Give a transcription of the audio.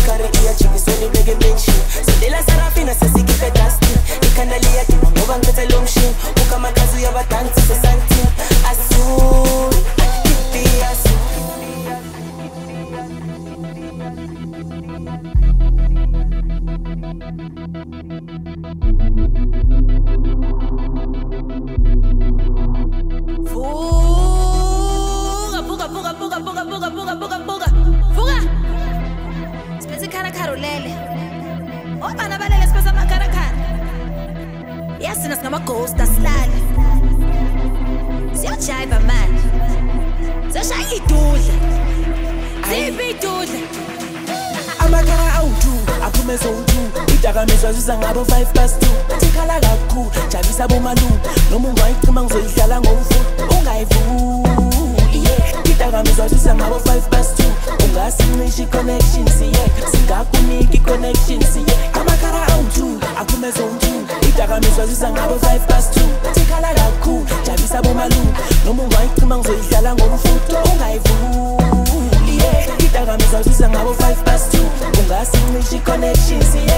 Ikari iya chiki soni blege menshi Sondela Sarafina sesikipe dusty Ikandalia kima ngoba ngiphethe lo mshini Ukamakazi yabadansi sesantini Asuli, kipi asuli Fuga Siphethe ikharakharo lele Obana balele siphethe amakharakharo Yasina singama-ghost asilali Siyajiva manje Siyashaya idudla Ziphi idudla Amakara awu-2 aphume sowu-2 Idakamizwa ziza ngabo 5 past 2 Thikhala kakhulu jabisa bomalume Noma ungayicima ngizoyihlala ngomfuthi Ungayivuli Idakamizwa ziza ngabo 5 past 2 Ungasincisha i-connection siye Singakunika i-connection siye Amakara awu-2 aphume sowu-2 Idakamizwa ziza ngabo 5 past 2 Thikhala kakhulu jabisa bomalume Noma ungayicima ngizoyihlala ngomfuthi Ungayivuli Idakamizwa ziza ngabo 5 past 2 Ungasincisha i-connection siye